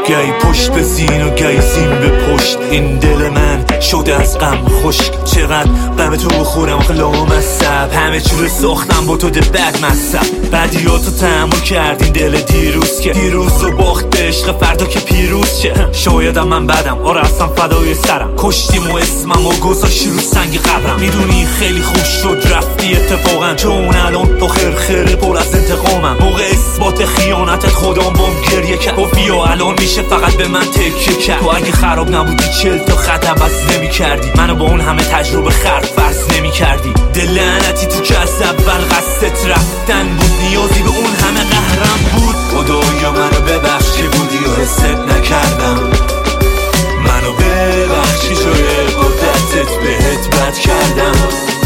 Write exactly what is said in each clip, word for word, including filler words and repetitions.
گی پشت به سین و گی سین به پشت. این دل من شده از غم خشک، چقدر غم تو بخورم آخه لامصب. همه چی رو ساختم با تو ده بد مصب. بدیاتو تحمل کردین دل دیروز که دیروز و باخت به عشق فردا که پیروز چه. شایدم من بدم آره اصلا فدای سرم، کشتیم و اسمم و گذاشتی رو سنگ قبرم. میدونی خیلی خوب شد رفتی اتفاقا، چون الان تو خرخره پر از انتقامم. موقع اثبات خیانتت خودم بام گریه کرد، گفتی و الان میشه فقط به من تکیه کرد. تو اگه خراب نبودی چل تا خط عوض نمی کردی، منو با اون همه تجربه خرد فرض نمی کردی. دل لعنتی تو که از اول قصدت رفتن بود، نیازی به اون همه قهرم بود. خدایا منو ببخش که بودی و حست نکردم، منو ببخشی جای قدرتت بهت بد کردم.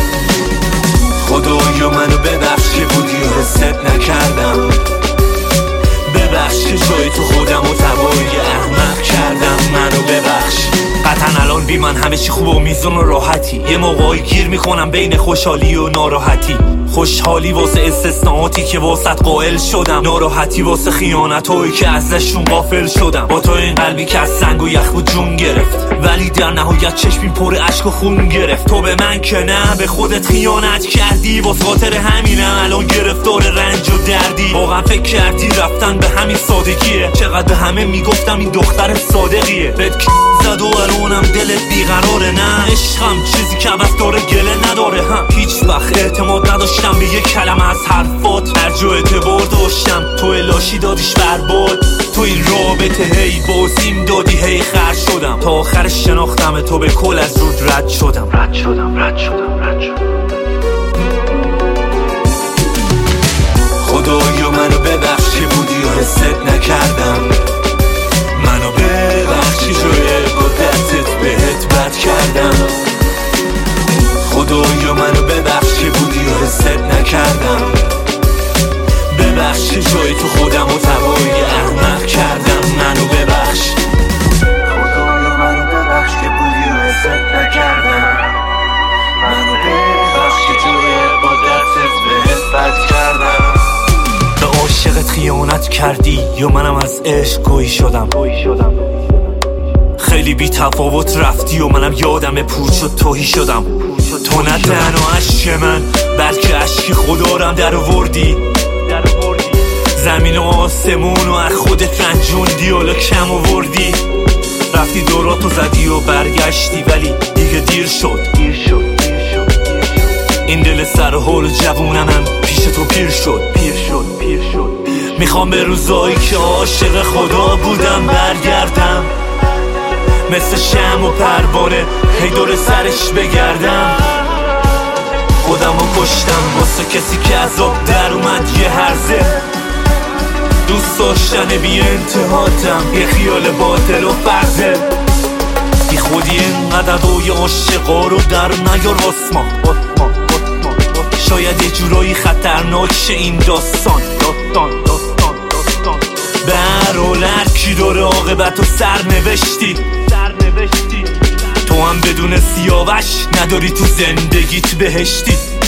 خدایا منو ببخش که بودی و حست نکردم، ببخش که جای تو خودم و تبایی احمق کردم. منو ببخش. قطعا الان بی من همه چی خوب و میزون و راحتی، یه موقعی گیر میکنم بین خوشحالی و ناراحتی. خوشحالی واسه استثناءاتی که واسط قائل شدم، ناراحتی واسه خیانتایی که ازشون غافل شدم. با تو این قلبی که از سنگ و یخ و جون گرفت، ولی در نهایت چشمی پر اشک و خون گرفت. تو به من که نه به خودت خیانت کردی، واسه خاطر همینم الان گرفتار رنج و دردی. واقعا فکر کردی رفتن به همین سادگیه؟ چقدر به همه میگفتم این دختر صادقیه. بهت زد و الانم دلت بیقراره. نه عشقم چیزی که عوض داره گله نداره. هم هیچ وقت اعتماد نداشتم به یک کلمه از حرفات، هر جا اعتبار داشتم تو الاشی دادیش برباد. تو این رابطه هی بازیم دادی هی خر شدم، تا آخرش شناختم تو به کل از رود رد شدم رد شدم رد شدم رد شدم. خدایا منو ببخش که بودی و حست نکردم، منو ببخشی جای قدرتت بهت بد کردم. خدایا منو ببخش که بودی و حست نکردم، ببخش که جای تو خودم و تبایی احمق کردم. منو ببخش. خدایا منو ببخش که بودی و حست نکردم، منو ببخش که جای قدرتت بهت بد کردم. به عاشقت خیانت کردی یا منم از عشق گویی شدم. خیلی بی تفاوت رفتی و منم یادم پور شد توهی شدم. تو نه تنها عشق من بلکه عشق خدارم در آوردی. زمین و آسمون و از خودت رنجوندی و کم آوردی. رفتی دوراتو زدی و برگشتی ولی دیگه دیر شد. این دل سر حال جوونمم پیش تو پیر شد پیر شد پیر شد. میخوام به روزایی که عاشق خدا بودم برگردم، مثل شمع و پروانه هی دور سرش بگردم. خودم رو کشتم واسه کسی که از آب در اومد یه هرزه. دوست داشتن بی انتهاتم یه خیال باطل و فرزه. بی خودی اینقدر دوی عاشقا رو در نیار واسما. شاید یه جورایی خطرناک شه این داستان داستان داستان داستان. به هر حال هر کی داره عاقبت و سر نوشتی. تو هم بدون سیاوش نداری تو زندگیت بهشتی.